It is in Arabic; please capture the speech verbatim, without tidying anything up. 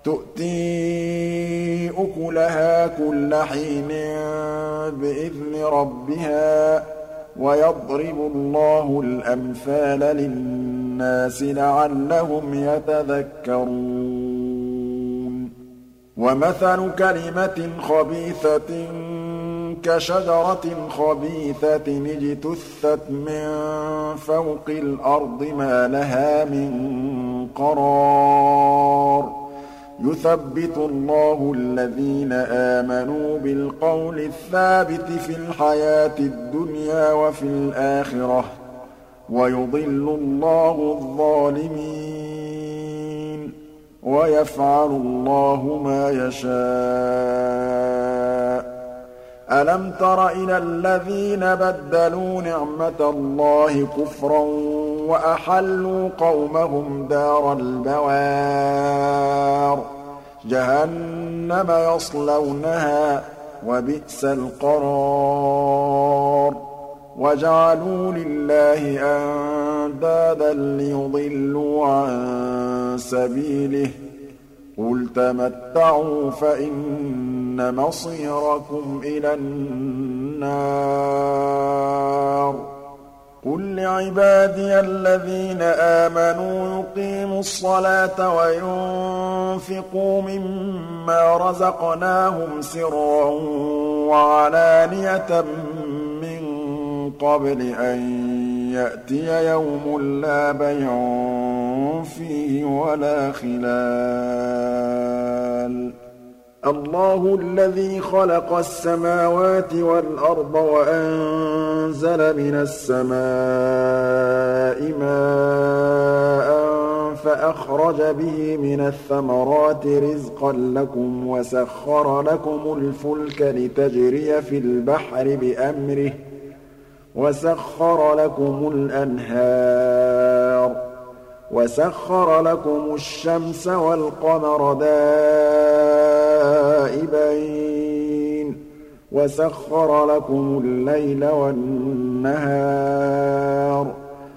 تُؤْتِي أُكُلَهَا كُلَّ حِينٍ بِإِذْنِ رَبِّهَا وَيَضْرِبُ اللَّهُ الْأَمْثَالَ لِلنَّاسِ لَعَلَّهُمْ يَتَذَكَّرُونَ وَمَثَلُ كَلِمَةٍ خَبِيثَةٍ كَشَجَرَةٍ خَبِيثَةٍ اجْتُثَّتْ مِن فَوْقِ الْأَرْضِ مَا لَهَا مِن قَرَارٍ يُثَبِّتُ اللَّهُ الَّذِينَ آمَنُوا بِالْقَوْلِ الثَّابِتِ في الْحَيَاةِ الدُّنْيَا وَفِي الْآخِرَةِ ۖ وَيُضِلُّ اللَّهُ الظَّالِمِينَ وَيَفْعَلُ اللَّهُ مَا يَشَاءُ أَلَمْ تَرَ إِلَى الَّذِينَ بَدَّلُوا نِعْمَةَ اللَّهِ كُفْرًا وَأَحَلُّوا قَوْمَهُمْ دَارَ الْبَوَارِ جَهَنَّمَ يَصْلَوْنَهَا ۖ وَبِئْسَ الْقَرَارُ وَجَعَلُوا لِلَّهِ أَندَادًا لِّيُضِلُّوا عَن سَبِيلِهِ ۗ قُلْ تَمَتَّعُوا فَإِنَّ مَصِيرَكُمْ إِلَى النَّارِ قُل لِّعِبَادِيَ الَّذِينَ آمَنُوا يُقِيمُوا الصَّلَاةَ وَيُنفِقُوا مِمَّا رَزَقْنَاهُمْ سِرًّا وَعَلَانِيَةً مِّن قَبْلِ أَن يَأْتِيَ يَوْمٌ لَّا بَيْعٌ فِيهِ وَلَا خِلَالٌ اللَّهُ الَّذِي خَلَقَ السَّمَاوَاتِ وَالْأَرْضَ وَأَنزَلَ مِنَ السَّمَاءِ مَاءً فَأَخْرَجَ بِهِ مِنَ الثَّمَرَاتِ رِزْقًا لَّكُمْ وَسَخَّرَ لَكُمُ الْفُلْكَ لِتَجْرِيَ فِي الْبَحْرِ بِأَمْرِهِ وَسَخَّرَ لَكُمُ الْأَنْهَارَ وَسَخَّرَ لَكُمُ الشَّمْسَ وَالْقَمَرَ دَائِبَيْنِ وَسَخَّرَ لَكُمُ اللَّيْلَ وَالنَّهَارَ